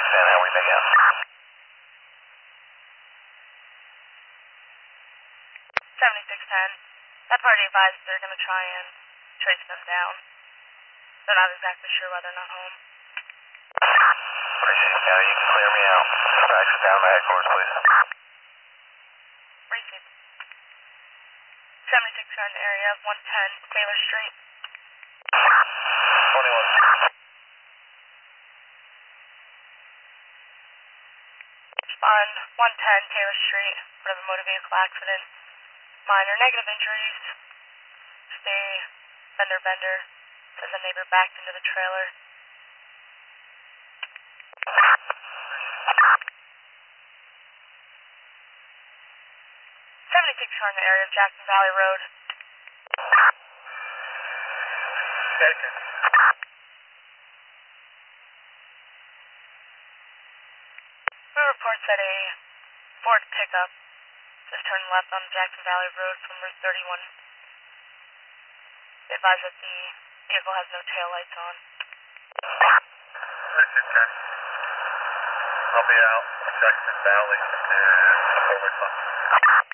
how we make out? 7610. That party advised they're going to try and trace them down. They're not exactly sure why they're not home. Appreciate it, County. You can clear me out. Access down to headquarters, please. Received. 76 are in the area of 110 Taylor Street. 21. On 110 Taylor Street, bit of a motor vehicle accident. Minor negative injuries. Stay bender. Says a neighbor backed into the trailer. 76 are in the area of Jackson Valley Road. Taken. We reports that a Ford pickup just turned left on Jackson Valley Road from Route 31. They advise that the vehicle has no taillights on. Listen, Ken. I'll be out Jackson Valley and over